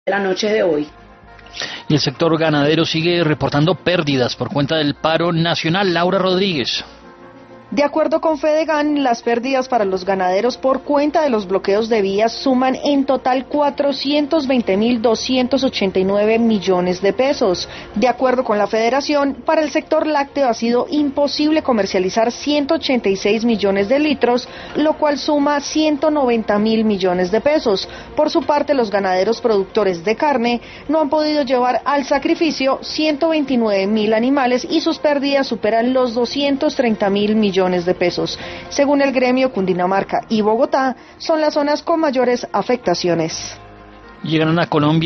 la noche de hoy. Y el sector ganadero sigue reportando pérdidas por cuenta del paro nacional. Laura Rodríguez. De acuerdo con Fedegan, las pérdidas para los ganaderos por cuenta de los bloqueos de vías suman en total 420.289 millones de pesos. De acuerdo con la Federación, para el sector lácteo ha sido imposible comercializar 186 millones de litros, lo cual suma 190.000 millones de pesos. Por su parte, los ganaderos productores de carne no han podido llevar al sacrificio 129.000 animales y sus pérdidas superan los 230.000 millones de pesos. Según el gremio, Cundinamarca y Bogotá son las zonas con mayores afectaciones. Llegaron a Colombia